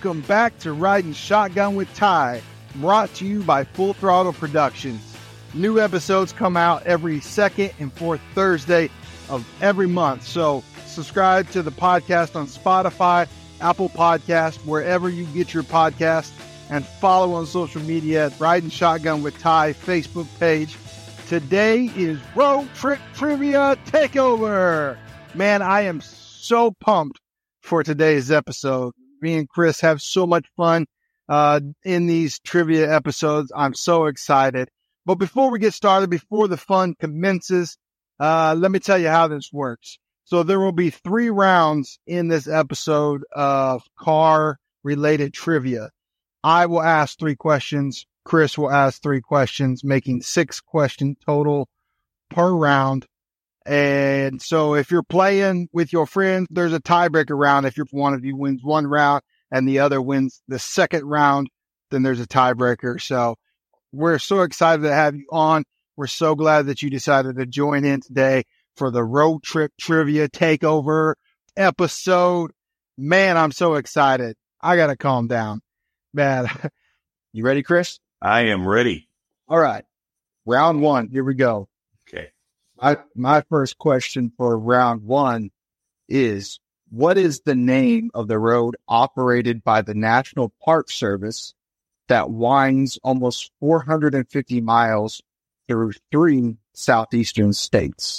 Welcome back to Riding Shotgun with Ty, brought to you by Full Throttle Productions. New episodes come out every second and fourth Thursday of every month. So subscribe to the podcast on Spotify, Apple Podcast, wherever you get your podcast, and follow on social media at Riding Shotgun with Ty Facebook page. Today is Road Trip Trivia Takeover. Man, I am so pumped for today's episode. Me and Chris have so much fun in these trivia episodes. I'm so excited. But before we get started, before the fun commences, let me tell you how this works. So there will be 3 rounds in this episode of car-related trivia. I will ask 3 questions. Chris will ask 3 questions, making 6 questions total per round. And so if you're playing with your friends, there's a tiebreaker round. If one of you wins one round and the other wins the second round, then there's a tiebreaker. So we're so excited to have you on. We're so glad that you decided to join in today for the Road Trip Trivia Takeover episode. Man, I'm so excited. I got to calm down. Man, you ready, Chris? I am ready. All right. Round 1. Here we go. Okay. My first question for round 1 is, what is the name of the road operated by the National Park Service that winds almost 450 miles through 3 southeastern states?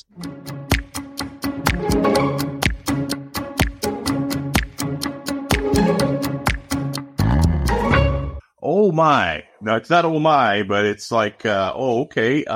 Oh my. No, it's not oh my, but it's like, okay.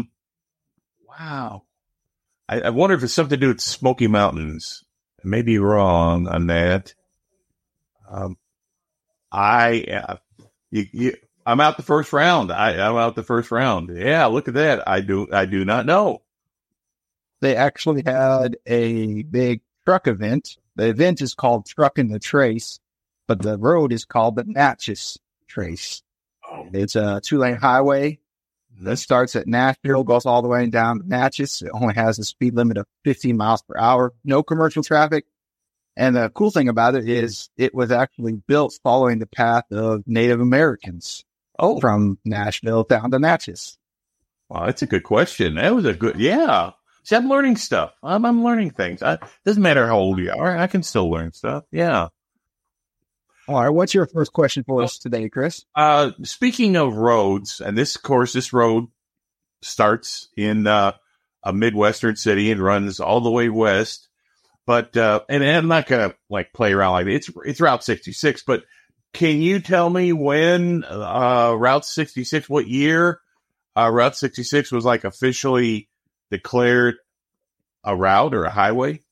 Wow. I wonder if it's something to do with Smoky Mountains. I may be wrong on that. I'm out the first round. I'm out the first round. Yeah, look at that. I do not know. They actually had a big truck event. The event is called Truckin' the Trace, but the road is called the Natchez Trace. Oh. It's a 2-lane highway that starts at Nashville, goes all the way down to Natchez. It only has a speed limit of 15 miles per hour, no commercial traffic. And the cool thing about it is it was actually built following the path of Native Americans from Nashville down to Natchez. Wow, that's a good question. That was a good, yeah. See, I'm learning stuff. I'm learning things. Doesn't matter how old you are. I can still learn stuff. Yeah. All right. What's your first question for us today, Chris? Speaking of roads, and this road starts in a Midwestern city and runs all the way west. But, and I'm not going to play around like that. It's Route 66, but can you tell me when, Route 66, what year, Route 66 was officially declared a route or a highway?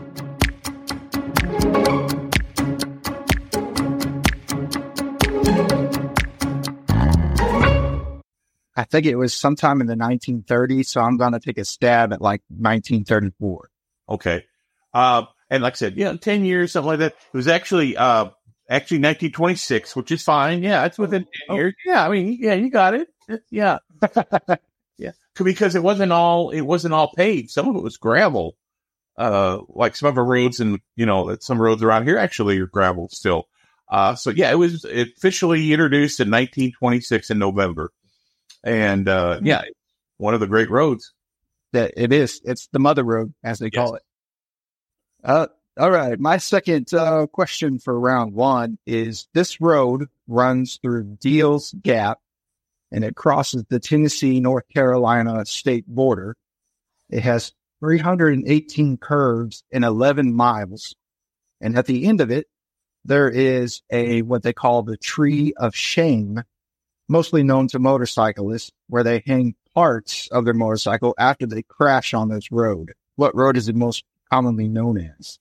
I think it was sometime in the 1930s, so I'm going to take a stab at 1934. Okay. And like I said, 10 years, something like that. It was actually 1926, which is fine. Yeah, it's within 10 years. Yeah, I mean, yeah, you got it. Yeah. Yeah. Because it wasn't all paved. Some of it was gravel. Like some of our roads and, some roads around here actually are gravel still. So yeah, it was officially introduced in 1926 in November. And, one of the great roads. That it is. It's the mother road, as they call it. All right. My second question for round 1 is, this road runs through Deals Gap and it crosses the Tennessee-North Carolina state border. It has 318 curves and 11 miles. And at the end of it, there is what they call the Tree of Shame, mostly known to motorcyclists, where they hang parts of their motorcycle after they crash on this road. What road is it most commonly known as?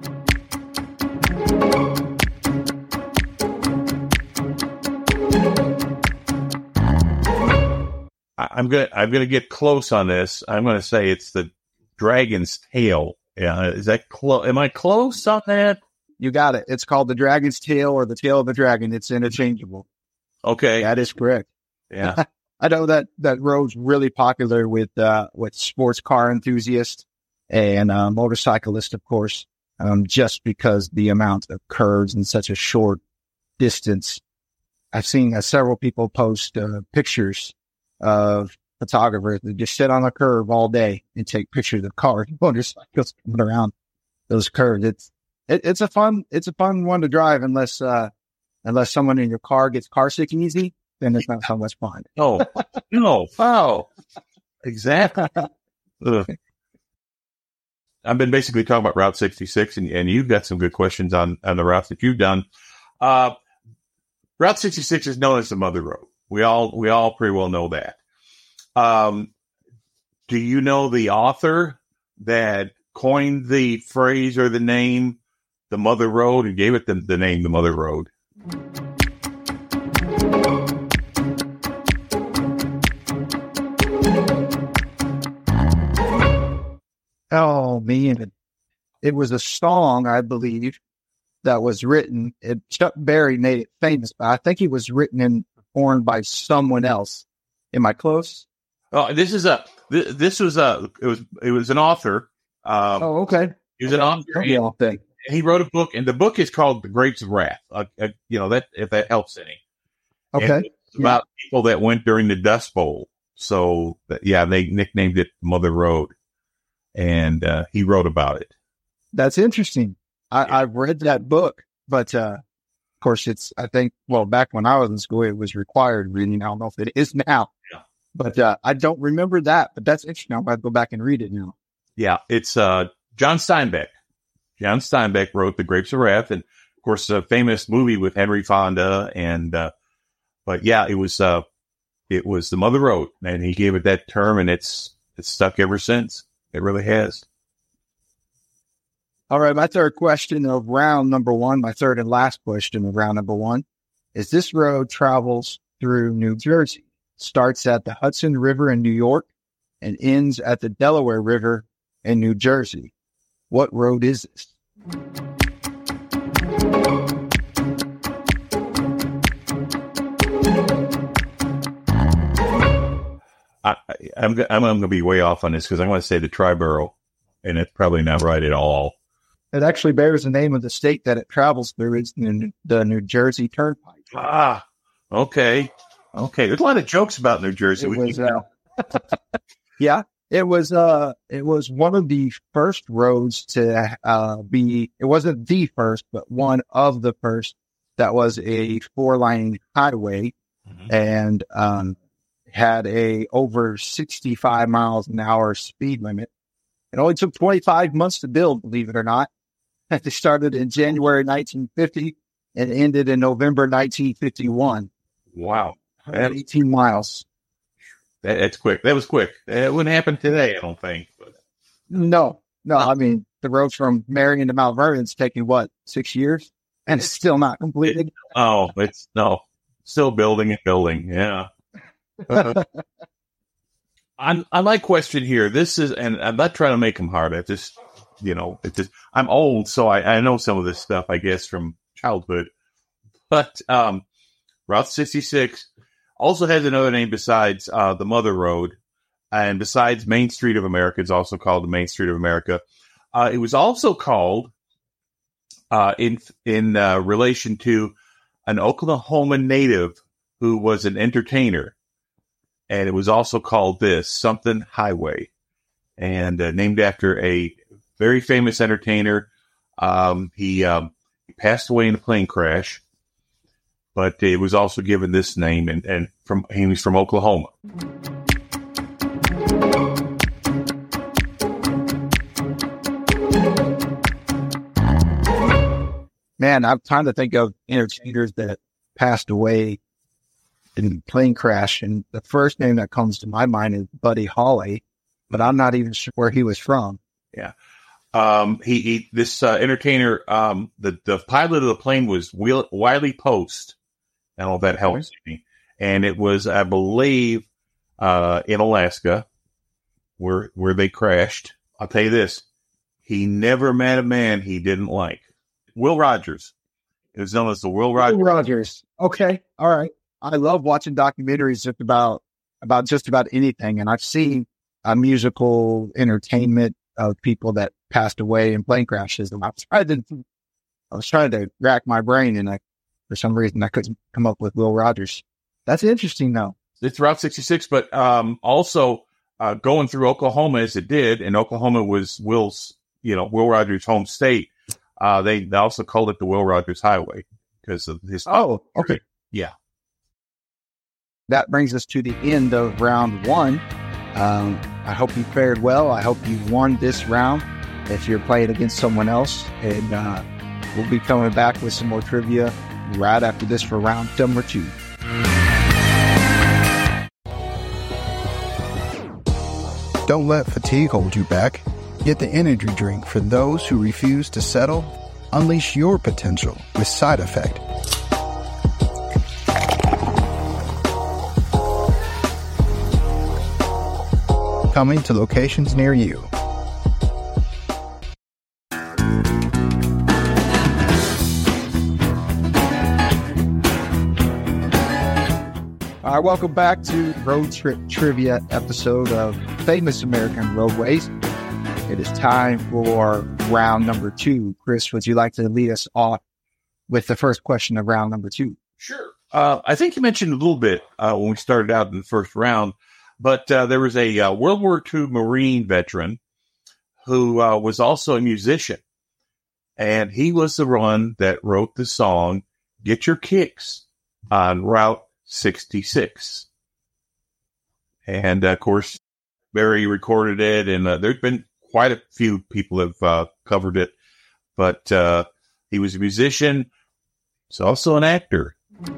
I'm gonna get close on this. I'm gonna say it's the Dragon's Tail. Yeah, is that close? Am I close on that? You got it. It's called the Dragon's Tail or the Tail of the Dragon. It's interchangeable. Okay, that is correct. Yeah, I know that road's really popular with sports car enthusiasts and motorcyclists, of course, just because the amount of curves in such a short distance. I've seen several people post pictures of photographers that just sit on a curve all day and take pictures of cars, motorcycles coming around those curves. It's a fun one to drive unless someone in your car gets car sick easy, then it's not so much fun. Oh, no. Wow. Exactly. Ugh. I've been basically talking about Route 66, and you've got some good questions on the routes that you've done. Route 66 is known as the Mother Road. We all pretty well know that. Do you know the author that coined the phrase or the name, the Mother Road, and gave it the name, the Mother Road? Oh man, it was a song, I believe, that was written. Chuck Berry made it famous, but I think it was written and performed by someone else. Am I close? Oh, it was an author. Okay. He was an author. He wrote a book, and the book is called The Grapes of Wrath. That if that helps any. Okay. It's about people that went during the Dust Bowl. So they nicknamed it Mother Road, and he wrote about it. That's interesting. I've read that book, but of course back when I was in school, it was required reading. I don't know if it is now, but I don't remember that. But that's interesting. I'm going to go back and read it now. Yeah, it's John Steinbeck. John Steinbeck wrote The Grapes of Wrath, and of course, a famous movie with Henry Fonda. It was the Mother Road, and he gave it that term, and it's stuck ever since. It really has. All right, my third question of round number one, my third and last question of round number one, is this road travels through New Jersey, starts at the Hudson River in New York, and ends at the Delaware River in New Jersey. What road is this? I'm going to be way off on this because I'm going to say the Triborough, and it's probably not right at all. It actually bears the name of the state that it travels through. It's the New Jersey Turnpike. Ah, okay. There's a lot of jokes about New Jersey. It was one of the first roads to be. It wasn't the first, but one of the first that was a 4-lane highway, and had a over 65 miles an hour speed limit. It only took 25 months to build, believe it or not. They started in January 1950 and ended in November 1951. Wow. 18 miles. That's quick. That was quick. It wouldn't happen today, I don't think. But. No. I mean, the road from Marion to Mount Vernon's taking 6 years? And it's still not completed. Still building and building. Yeah. On my question here, this is, and I'm not trying to make them hard. I'm old, so I know some of this stuff, I guess, from childhood. But Route 66 also has another name besides the Mother Road, and besides Main Street of America, it's also called the Main Street of America. It was also called in relation to an Oklahoma native who was an entertainer. And it was also called something Highway, and named after a very famous entertainer. He passed away in a plane crash, but it was also given this name, and he was from Oklahoma. Man, I'm trying to think of entertainers that passed away in a plane crash, and the first name that comes to my mind is Buddy Holly, but I'm not even sure where he was from. Yeah. This entertainer, the pilot of the plane was Wiley Post. I don't know if that helps me. And it was, I believe, in Alaska where they crashed. I'll tell you this. He never met a man he didn't like. Will Rogers. It was known as the Will Rogers. Will Rogers. Okay. All right. I love watching documentaries just about just about anything. And I've seen a musical entertainment of people that passed away in plane crashes. And I was trying to rack my brain, and I For some reason, I couldn't come up with Will Rogers. That's interesting, though. It's Route 66, but also going through Oklahoma as it did, and Oklahoma was Will Rogers' home state. They also called it the Will Rogers Highway because of his. Oh, okay. Yeah. That brings us to the end of round one. I hope you fared well. I hope you won this round if you're playing against someone else. And we'll be coming back with some more trivia right after this for round number 2. Don't let fatigue hold you back. Get the energy drink for those who refuse to settle. Unleash your potential with Side Effect. Coming to locations near you. All right, welcome back to Road Trip Trivia episode of Famous American Roadways. It is time for round number 2. Chris, would you like to lead us off with the first question of round number 2? Sure. I think you mentioned a little bit when we started out in the first round, but there was a World War II Marine veteran who was also a musician, and he was the one that wrote the song "Get Your Kicks" on Route 66. And of course, Barry recorded it, and there's been quite a few people have covered it, but he was a musician. He's also an actor.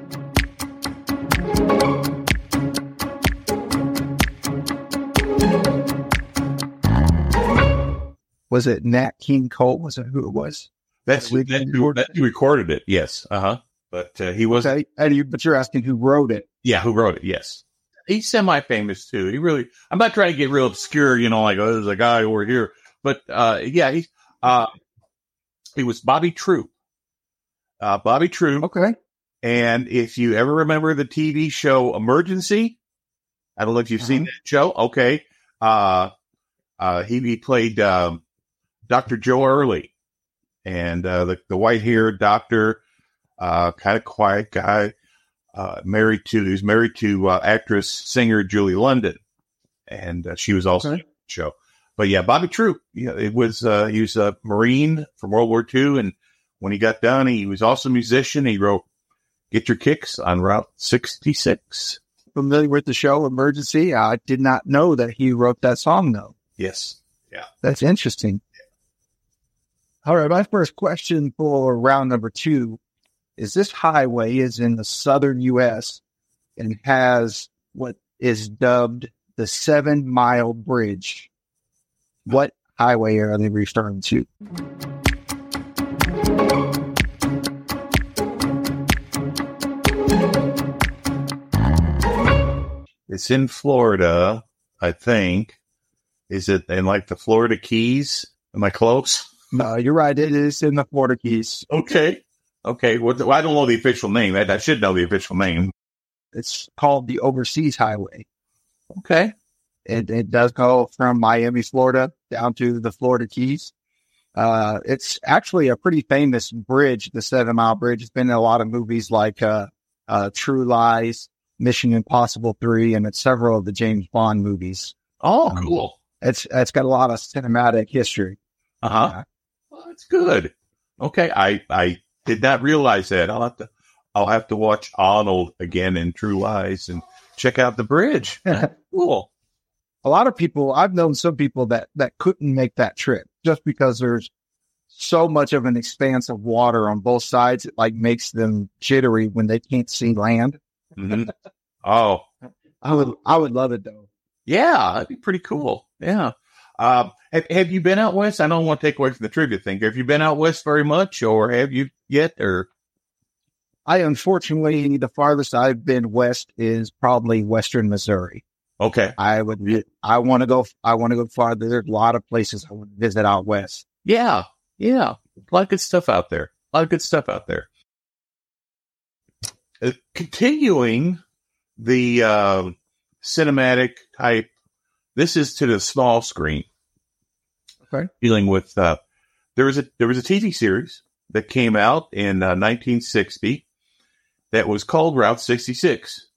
Was it Nat King Cole? Was it who it was? That's who recorded it. Yes. But he was. Okay. But you're asking who wrote it? Yeah, who wrote it? Yes. He's semi-famous too. I'm not trying to get real obscure, like, oh, there's a guy over here. But yeah, he was Bobby Troop. Bobby Troop. Okay. And if you ever remember the TV show Emergency, I don't know if you've seen that show. Okay. He played Dr. Joe Early, and the white-haired doctor, kind of quiet guy, married to actress singer Julie London, and she was also in the show. But yeah, Bobby Troop, he was a Marine from World War II, and when he got done, he was also a musician. He wrote "Get Your Kicks" on Route 66. Familiar with the show Emergency? I did not know that he wrote that song, though. Yes. Yeah. That's interesting. Yeah. All right. My first question for round number 2 is: this highway is in the southern U.S. and has what is dubbed the 7 Mile Bridge. What highway are they referring to? It's in Florida, I think. Is it in like the Florida Keys? Am I close? No, you're right. It is in the Florida Keys. Okay. Well, I don't know the official name. I should know the official name. It's called the Overseas Highway. Okay. It does go from Miami, Florida, down to the Florida Keys. It's actually a pretty famous bridge, the 7 Mile Bridge. It's been in a lot of movies like True Lies, Mission Impossible 3, and it's several of the James Bond movies. Oh, cool. It's got a lot of cinematic history. Well, that's good. Okay, I did not realize that. I'll have to watch Arnold again in True Lies and check out the bridge. Cool. A lot of people, I've known some people that couldn't make that trip just because there's so much of an expanse of water on both sides. It like makes them jittery when they can't see land. Mm-hmm. Oh, I would love it though. Yeah, that'd be pretty cool. Yeah. Have you been out west? I don't want to take away from the trivia thing. Have you been out west very much, or have you yet? Or unfortunately, the farthest I've been west is probably western Missouri. Okay. I want to go farther. There's a lot of places I want to visit out west. Yeah. A lot of good stuff out there. Continuing the cinematic type. This is to the small screen. Okay. Dealing with there was a TV series that came out in 1960, that was called Route 66.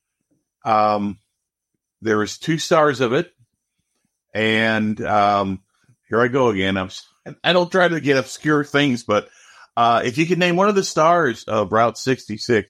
There was 2 stars of it, and here I go again. I don't try to get obscure things, but if you could name one of the stars of Route 66.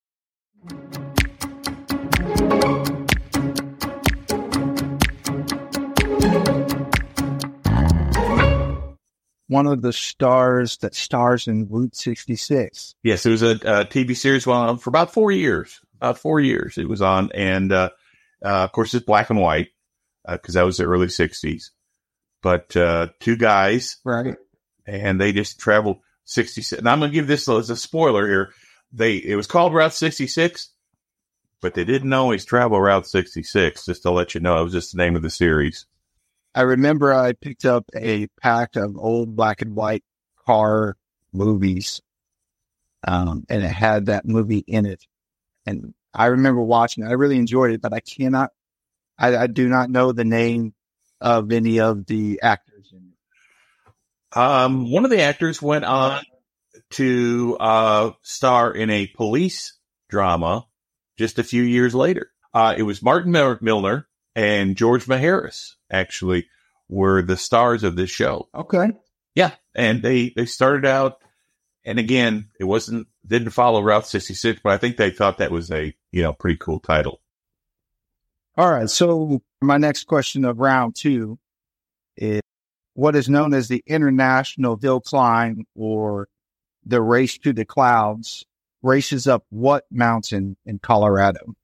One of the stars that stars in Route 66. Yes, it was a TV series for about 4 years. About 4 years it was on, and of course it's black and white because that was the early 60s. But 2 guys, Right. and they just traveled 66. And I'm going to give this as a spoiler here. It was called Route 66, but they didn't always travel Route 66. Just to let you know, it was just the name of the series. I remember I picked up a pack of old black and white car movies, and it had that movie in it. And I remember watching it. I really enjoyed it, but I do not know the name of any of the actors in it. One of the actors went on to star in a police drama just a few years later. It was Martin Milner and George Maharis actually were the stars of this show. Okay. Yeah, and they started out, and again, didn't follow Route 66, but I think they thought that was a pretty cool title. All right. So my next question of round 2 is what is known as the International Hill Climb, or the Race to the Clouds, races up what mountain in Colorado?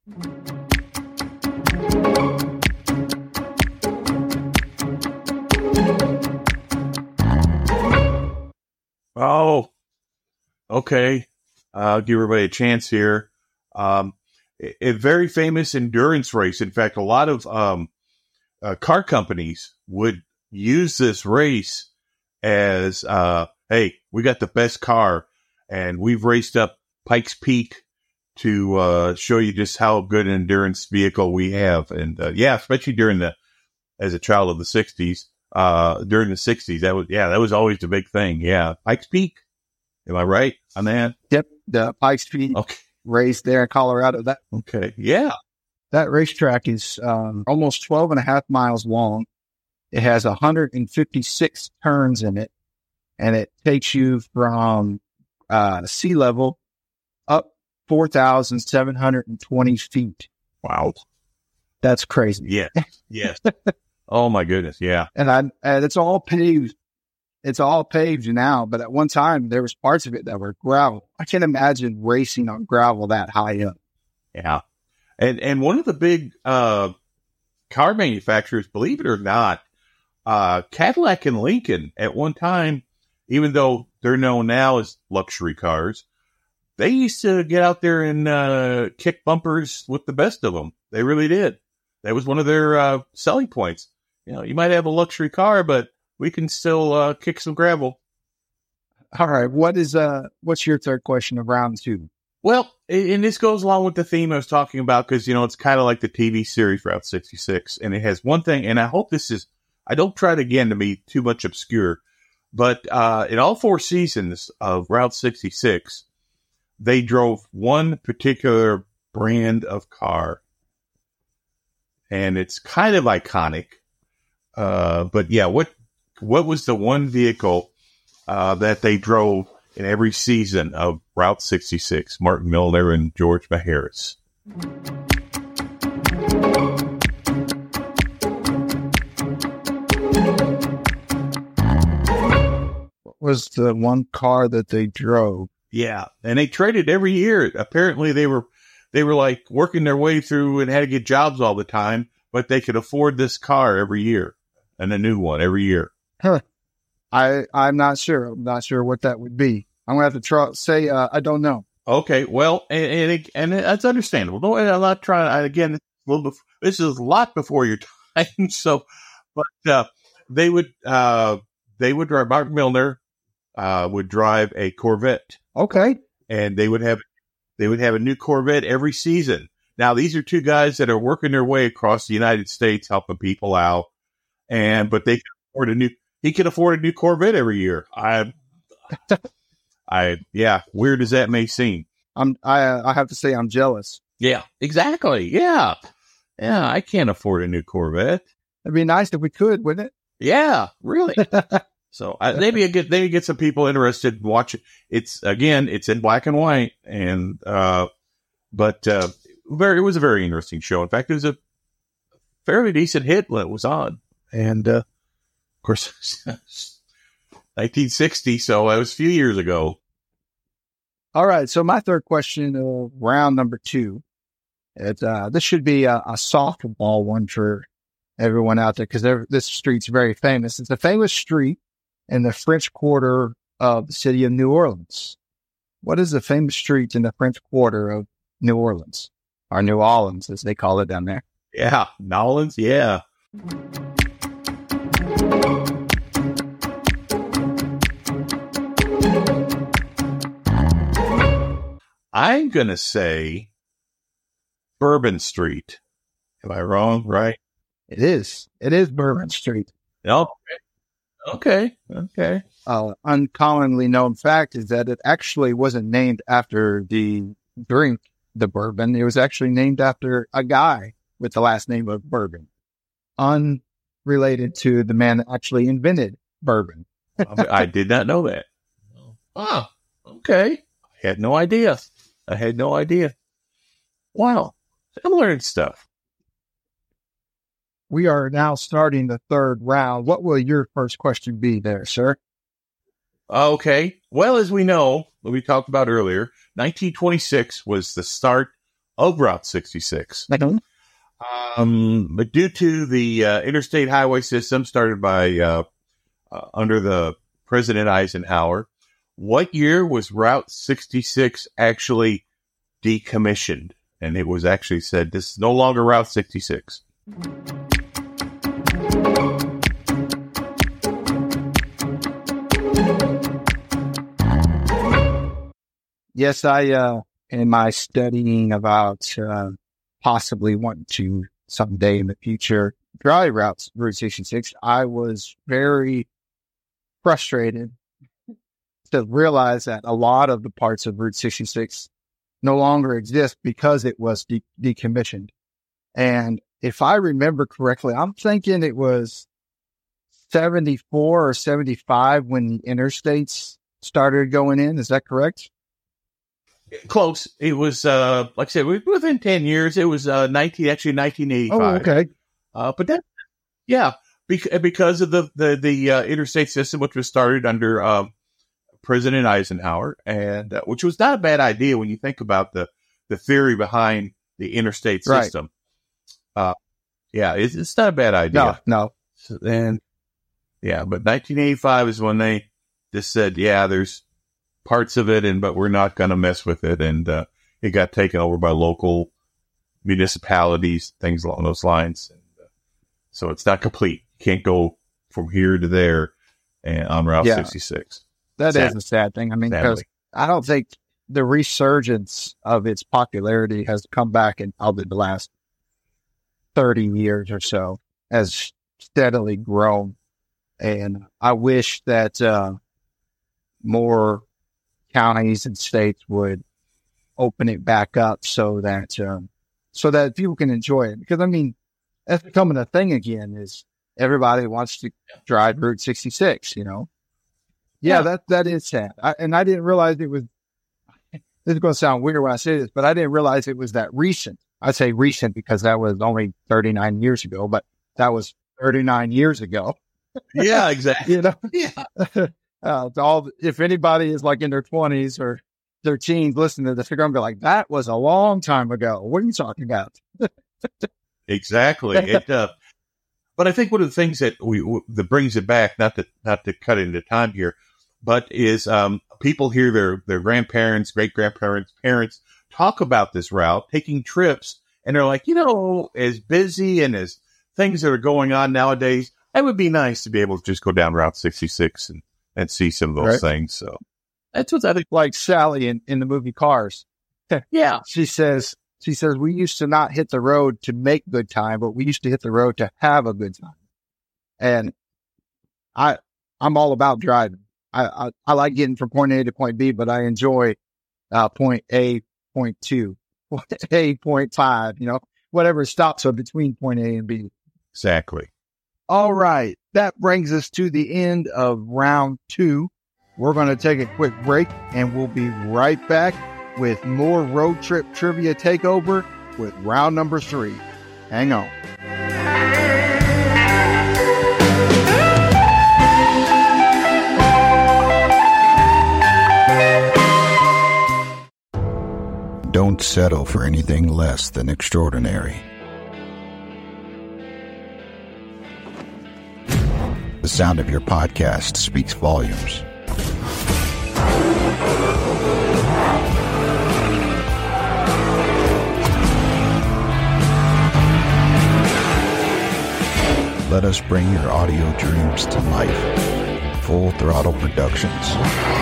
Oh, okay. I'll give everybody a chance here. A very famous endurance race. In fact, a lot of car companies would use this race as, hey, we got the best car, and we've raced up Pikes Peak to show you just how good an endurance vehicle we have. And especially as a child of the 60s. During the 60s, that was always the big thing. Yeah. Pikes Peak. Am I right on that? Yep. The Pikes Peak race there in Colorado. Okay. Yeah. That racetrack is almost 12 and a half miles long. It has 156 turns in it, and it takes you from sea level up 4,720 feet. Wow. That's crazy. Yeah. Yes. Oh my goodness. Yeah. And it's all paved. It's all paved now, but at one time there was parts of it that were gravel. I can't imagine racing on gravel that high up. Yeah. And one of the big car manufacturers, believe it or not, Cadillac and Lincoln at one time, even though they're known now as luxury cars, they used to get out there and kick bumpers with the best of them. They really did. That was one of their selling points. You might have a luxury car, but we can still kick some gravel. All right. What's your third question of round 2? Well, and this goes along with the theme I was talking about because, it's kind of like the TV series Route 66. And it has one thing, and I hope I don't try it again to be too much obscure, but in all 4 seasons of Route 66, they drove one particular brand of car. And it's kind of iconic. But yeah, what was the one vehicle that they drove in every season of Route 66? Martin Milner and George Maharis. What was the one car that they drove? Yeah, and they traded every year. Apparently, they were like working their way through and had to get jobs all the time, but they could afford this car every year. And a new one every year. Huh. I'm not sure. I'm not sure what that would be. I'm going to have to say I don't know. Okay, well, and that's understandable. No, I'm not trying. Again, this is a lot before your time. So, but they would drive. Mark Milner would drive a Corvette. Okay, and they would have a new Corvette every season. Now, these are 2 guys that are working their way across the United States, helping people out. But he could afford a new Corvette every year. Weird as that may seem. I have to say I'm jealous. Yeah, exactly. Yeah. Yeah, I can't afford a new Corvette. It'd be nice if we could, wouldn't it? Yeah, really. So maybe get some people interested in watching. It's in black and white, and but it was a very interesting show. In fact, it was a fairly decent hit when it was on, and of course, 1960. So that was a few years ago. All right. So my third question, round number 2. This should be a softball one for everyone out there because this street's very famous. It's a famous street in the French Quarter of the city of New Orleans. What is the famous street in the French Quarter of New Orleans? Or New Orleans, as they call it down there. Yeah, Nolans, yeah. I'm going to say Bourbon Street. Am I wrong? Right? It is. It is Bourbon Street. Okay. Uncommonly known fact is that it actually wasn't named after the drink, the bourbon. It was actually named after a guy with the last name of Bourbon, unrelated to the man that actually invented bourbon. I did not know that. Oh, okay. I had no idea. Wow. I'm learning stuff. We are now starting the third round. What will your first question be there, sir? Okay. Well, as we know, what we talked about earlier, 1926 was the start of Route 66. Mm-hmm. But due to the interstate highway system started by under the President Eisenhower, what year was Route 66 actually decommissioned? And it was actually said, this is no longer Route 66. Yes, I, in my studying about possibly wanting to someday in the future drive Route 66, I was very frustrated to realize that a lot of the parts of Route 66 no longer exist because it was decommissioned. And if I remember correctly, I'm thinking it was 74 or 75 when the interstates started going in. Is that correct? Close. It was, like I said, within 10 years. It was 1985. Oh, okay. But that, yeah, because of the interstate system, which was started under President Eisenhower, and which was not a bad idea when you think about the theory behind the interstate system. Right. Yeah, it's not a bad idea. No. And yeah, but 1985 is when they just said, yeah, there's parts of it, but we're not going to mess with it. And it got taken over by local municipalities, things along those lines. And, so it's not complete. You can't go from here to there on Route 66. That is a sad thing. I mean, because I don't think the resurgence of its popularity has come back in probably the last 30 years or so, has steadily grown. And I wish that more counties and states would open it back up so that people can enjoy it. Because I mean, that's becoming a thing again. Is everybody wants to drive Route 66? You know, that is sad. I didn't realize it was. This is going to sound weird when I say this, but I didn't realize it was that recent. I say recent because that was only 39 years ago, but that was 39 years ago. Yeah, exactly. You know, yeah. If anybody is like in their 20s or their teens listening to this, they're going to be like, that was a long time ago. What are you talking about? Exactly. But I think one of the things that that brings it back, not to cut into time here, but is people hear their grandparents, great grandparents, parents talk about this route, taking trips, and they're like, as busy and as things that are going on nowadays, it would be nice to be able to just go down Route 66 and see some of those things. So that's what I think. Like Sally in the movie Cars. Yeah. She says, we used to not hit the road to make good time, but we used to hit the road to have a good time. And I'm all about driving. I like getting from point A to point B, but I enjoy point A A.2, A.5, whatever stops so between point A and B. Exactly. All right. That brings us to the end of round 2. We're going to take a quick break and we'll be right back with more Road Trip Trivia Takeover with round number 3. Hang on. Don't settle for anything less than extraordinary. The sound of your podcast speaks volumes. Let us bring your audio dreams to life. Full Throttle Productions.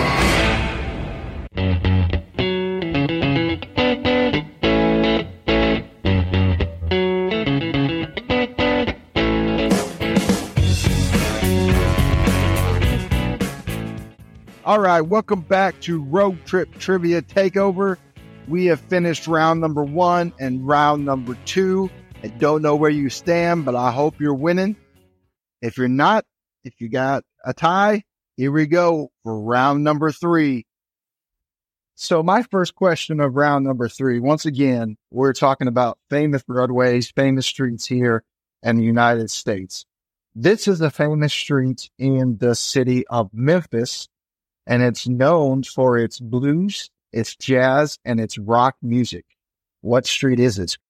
All right, welcome back to Road Trip Trivia Takeover. We have finished round number 1 and round number 2. I don't know where you stand, but I hope you're winning. If you're not, if you got a tie, here we go for round number 3. So my first question of round number 3, once again, we're talking about famous roadways, famous streets here in the United States. This is a famous street in the city of Memphis, and it's known for its blues, its jazz, and its rock music. What street is it?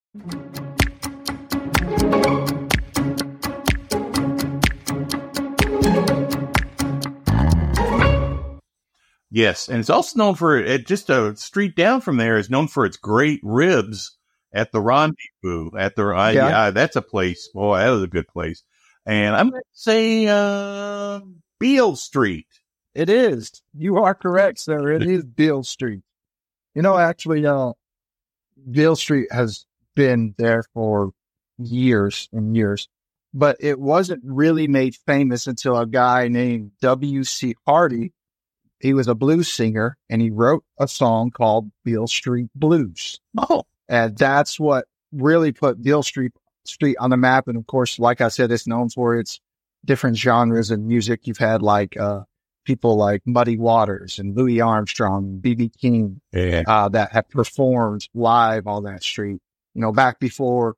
Yes, and it's also known for it. Just a street down from there is known for its great ribs at the Rendezvous. That's a place. Boy, that was a good place. And I'm going to say Beale Street. It is. You are correct, sir. It is Beale Street. Actually, Beale Street has been there for years and years, but it wasn't really made famous until a guy named W.C. Hardy. He was a blues singer, and he wrote a song called Beale Street Blues. Oh. And that's what really put Beale Street on the map. And of course, like I said, it's known for its different genres of music. You've had people like Muddy Waters and Louis Armstrong, B.B. King, that have performed live on that street. Back before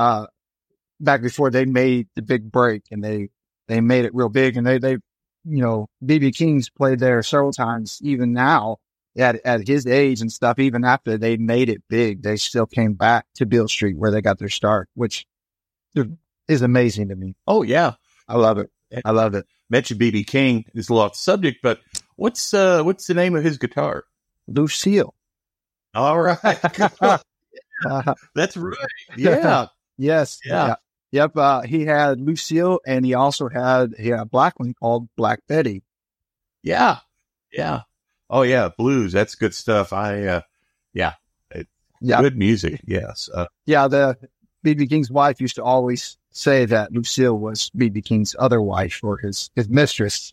they made the big break, and they made it real big, and they B.B. King's played there several times. Even now, at his age and stuff, even after they made it big, they still came back to Beale Street where they got their start, which is amazing to me. Oh yeah, I love it. I love it. Mentioned B.B. King is a lot of the subject, but what's the name of his guitar? Lucille. All right. That's right. Yeah. Yes. Yeah. Yep. He had Lucille, and he also had a black one called Black Betty. Yeah. Yeah. Oh yeah. Blues. That's good stuff. Good music. Yes. The B.B. King's wife used to always say that Lucille was B.B. King's other wife or his mistress.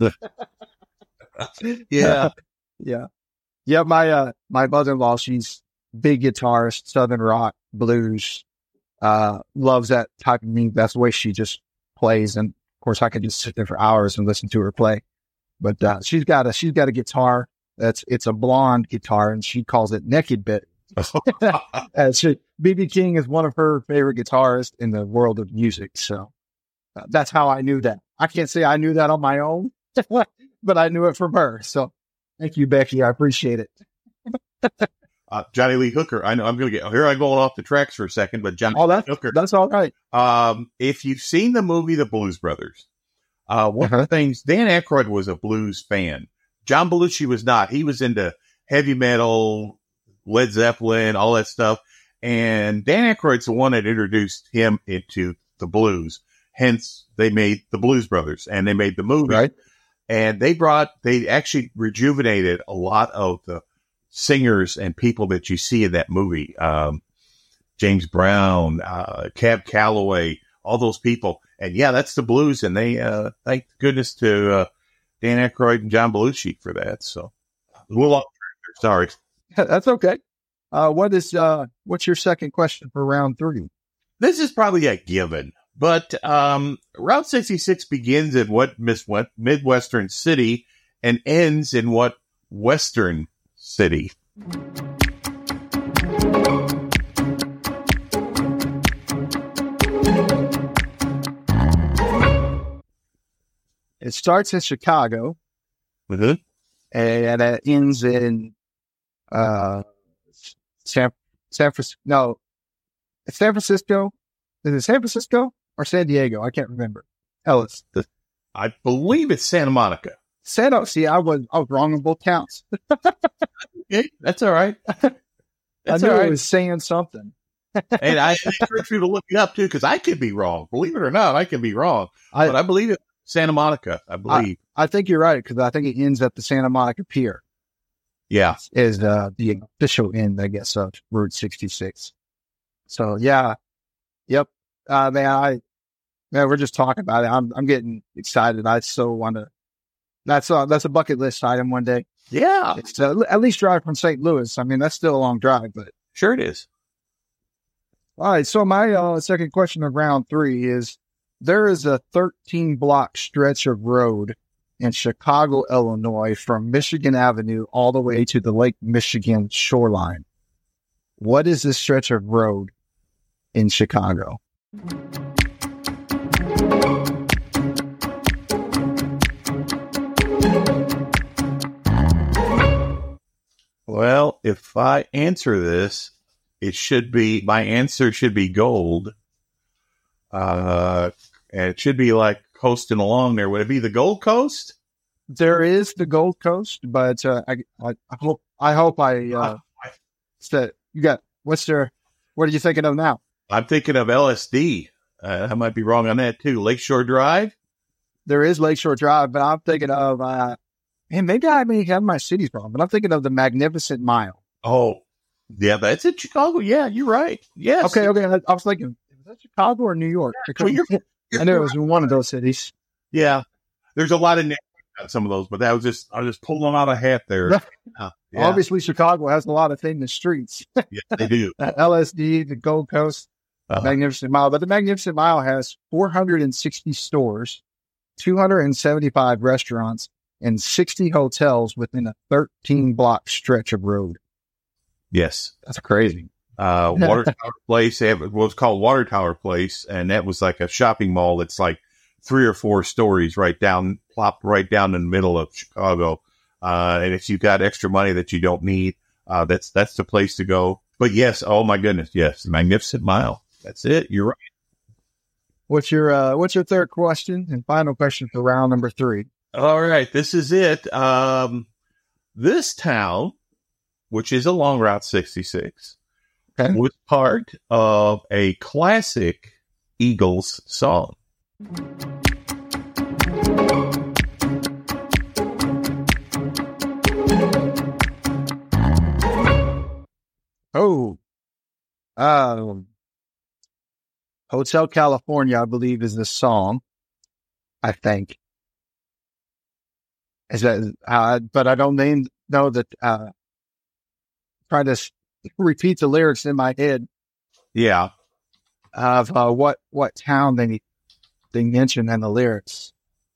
Yeah. Yeah. Yeah. My mother-in-law, she's big guitarist, Southern rock, blues, loves that type of music. That's the way she just plays. And of course I could just sit there for hours and listen to her play, but, she's got a guitar it's a blonde guitar, and she calls it Naked Betty. B.B. King is one of her favorite guitarists in the world of music. So that's how I knew that. I can't say I knew that on my own, but I knew it from her. So thank you, Becky. I appreciate it. Johnny Lee Hooker. I know I'm going to I'm going off the tracks for a second, but Johnny Lee Hooker. That's all right. If you've seen the movie The Blues Brothers, one of the things, Dan Aykroyd was a blues fan. John Belushi was not. He was into heavy metal, Led Zeppelin, all that stuff. And Dan Aykroyd's the one that introduced him into the blues. Hence, they made the Blues Brothers, and they made the movie. Right. And they actually rejuvenated a lot of the singers and people that you see in that movie. James Brown, Cab Calloway, all those people. And yeah, that's the blues. And they, thank goodness to, Dan Aykroyd and John Belushi for that. So a little off track there. Sorry. That's okay. What's your second question for round 3? This is probably a given, but Route 66 begins in what Midwestern city and ends in what Western city? It starts in Chicago Mm-hmm. and it ends in San Francisco. No, it's San Francisco. Is it San Francisco or San Diego? I can't remember. Ellis. I believe it's Santa Monica. See, I was wrong on both counts. Okay, that's all right. I knew it was saying something. And I encourage you to look it up too, because I could be wrong. Believe it or not, I can be wrong. But I believe it's Santa Monica. I believe. I think you're right, because I think it ends at the Santa Monica Pier. Yeah. Is the official end, I guess, of Route 66. So yeah, yep. Man, we're just talking about it. I'm getting excited. I so want to. That's a bucket list item one day. Yeah. It's at least drive from St. Louis. I mean, that's still a long drive, but Sure it is. all right. So my second question of round 3 is: there is a 13-block stretch of road in Chicago, Illinois, from Michigan Avenue all the way to the Lake Michigan shoreline. What is this stretch of road in Chicago? Well, if I answer this, my answer should be gold. And it should be like coasting along there. Would it be the Gold Coast? There is the Gold Coast, but I hope said you got what are you thinking of now? I'm thinking of LSD. I might be wrong on that too. Lakeshore Drive? There is Lakeshore Drive, but I'm thinking of maybe I may have my cities wrong, but I'm thinking of the Magnificent Mile. Oh, yeah, that's in Chicago. Yeah, you're right. Yes. Okay. I was thinking, is that Chicago or New York? Well, you're I knew it was in one of those cities. Yeah. There's a lot of names on some of those, but I was just pulling them out of a hat there. Yeah. Obviously, Chicago has a lot of famous streets. Yeah, they do. LSD, the Gold Coast, Magnificent Mile. But the Magnificent Mile has 460 stores, 275 restaurants, and 60 hotels within a 13-block stretch of road. Yes. That's crazy. Water Tower Place. They have what's called Water Tower Place, and that was like a shopping mall that's like 3 or 4 stories plopped right down in the middle of Chicago. And if you've got extra money that you don't need, that's the place to go. But yes, oh my goodness, yes, the Magnificent Mile. That's it. You're right. What's your third question and final question for round number 3? All right, this is it. This town, which is along Route 66, was part of a classic Eagles song. Hotel California, I believe, is the song. I think. Is that? But I don't know that. Trying to repeat the lyrics in my head. Yeah. Of what town they mention in the lyrics.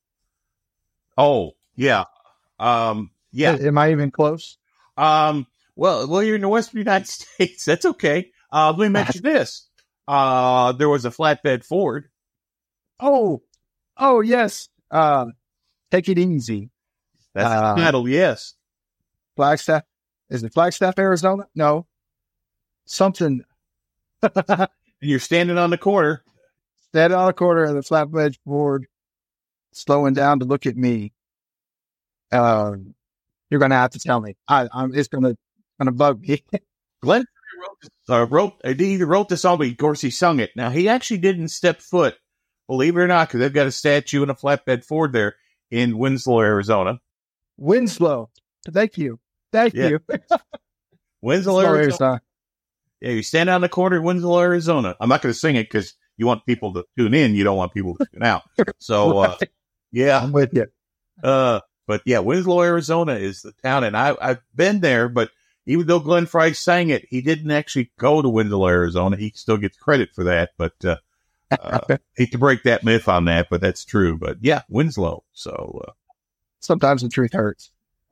Oh yeah. Yeah. Am I even close? Well, you're in the Western United States. That's okay. Let me mention this. There was a flatbed Ford. Oh, yes. Take It Easy. That's the title, yes. Flagstaff. Is it Flagstaff, Arizona? No. Something. You're standing on the corner. Standing on the corner of the flatbed Ford, slowing down to look at me. You're going to have to tell me. It's going to bug me. Glenn he wrote the song, but of course he sung it. Now, he actually didn't step foot, believe it or not, because they've got a statue in a flatbed Ford there in Winslow, Arizona. Winslow. Thank you. Winslow, Arizona. Yeah, you stand on the corner in Winslow, Arizona. I'm not going to sing it because you want people to tune in. You don't want people to tune out. So, yeah. I'm with you. But yeah, Winslow, Arizona is the town, and I've been there, but even though Glenn Frey sang it, he didn't actually go to Winslow, Arizona. He still gets credit for that, but hate to break that myth on that, but that's true. But yeah, Winslow. So sometimes the truth hurts.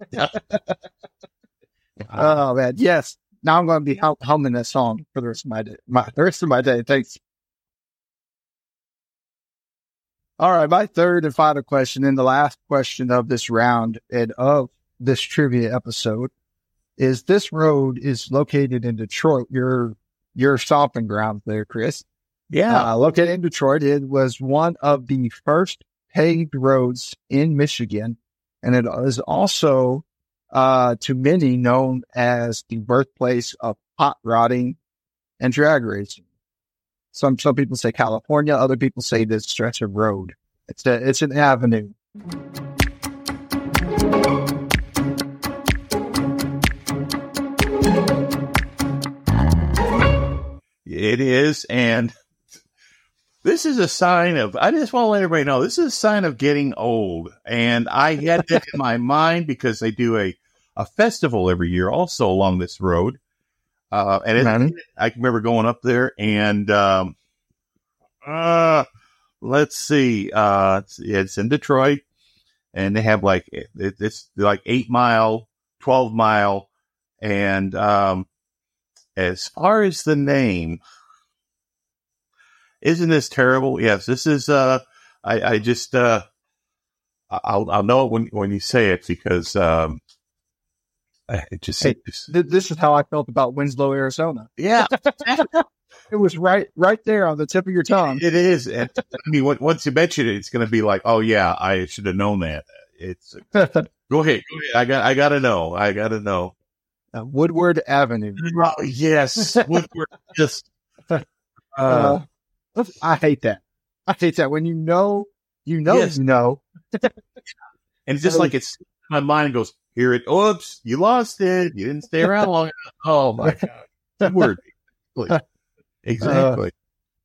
Oh man, yes. Now I'm going to be humming that song for the rest of my day. The rest of my day. Thanks. All right, my third and final question, and the last question of this round and of this trivia episode, is this road is located in Detroit. Your stomping ground there, Chris. Yeah, located in Detroit. It was one of the first paved roads in Michigan, and it is also to many known as the birthplace of hot rodding and drag racing. Some people say California, other people say this stretch of road. It's an avenue. It is, and this is a sign of, I just want to let everybody know, this is a sign of getting old. And I had that in my mind because they do a festival every year also along this road. And I remember going up there and, let's see, it's in Detroit and they have like, it's like 8 mile, 12 mile. And, as far as the name, isn't this terrible? Yes, this is, I just, I'll know it when you say it because, it just, this is how I felt about Winslow, Arizona. Yeah. It was right there on the tip of your tongue. It is. And I mean, once you mention it, it's going to be like, oh yeah, I should have known that. It's go ahead. I got to know. Woodward Avenue. Oh, yes. Woodward. Just, I hate that. When you know. Yes. You know. And it's just like it's my mind goes, hear it. Oops, you lost it. You didn't stay around long enough. Oh my God. Woodward. Exactly.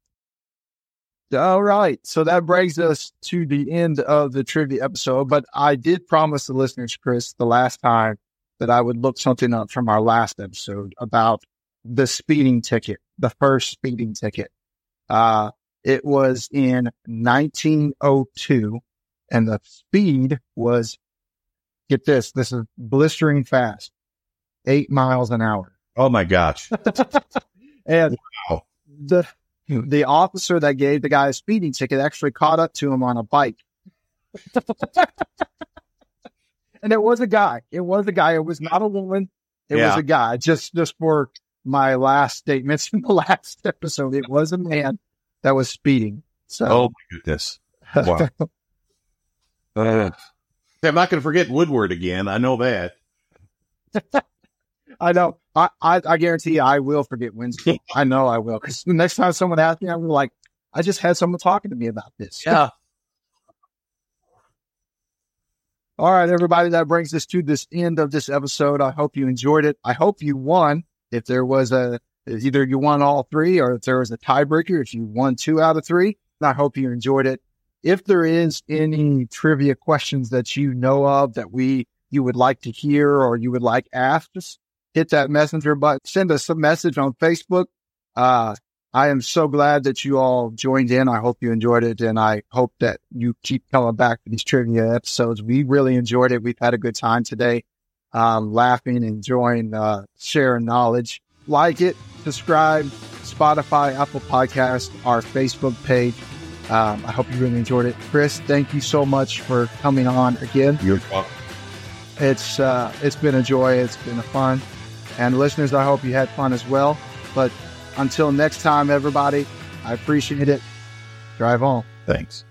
All right. So that brings us to the end of the trivia episode. But I did promise the listeners, Chris, the last time that I would look something up from our last episode about the speeding ticket, the first speeding ticket. It was in 1902 and the speed was, get this is blistering fast, 8 miles an hour. Oh my gosh. And wow. The officer that gave the guy a speeding ticket actually caught up to him on a bike. And it was a guy. It was not a woman. It was a guy. Just for my last statements in the last episode, it was a man that was speeding. So, oh my goodness. Wow. I'm not going to forget Woodward again. I know that. I know. I guarantee you I will forget Wednesday. I know I will. Because the next time someone asks me, I'm like, I just had someone talking to me about this. Yeah. All right, everybody, that brings us to this end of this episode. I hope you enjoyed it. I hope you won. If there was either you won all three or if there was a tiebreaker, if you won 2 out of 3, I hope you enjoyed it. If there is any trivia questions that you know of that you would like to hear or you would like asked, just hit that messenger button. Send us a message on Facebook. I am so glad that you all joined in. I hope you enjoyed it, and I hope that you keep coming back for these trivia episodes. We really enjoyed it. We've had a good time today, laughing, enjoying, sharing knowledge. Like it, subscribe, Spotify, Apple Podcasts, our Facebook page. I hope you really enjoyed it. Chris, thank you so much for coming on again. You're welcome. It's been a joy. It's been a fun. And listeners, I hope you had fun as well. But until next time, everybody, I appreciate it. Drive on. Thanks.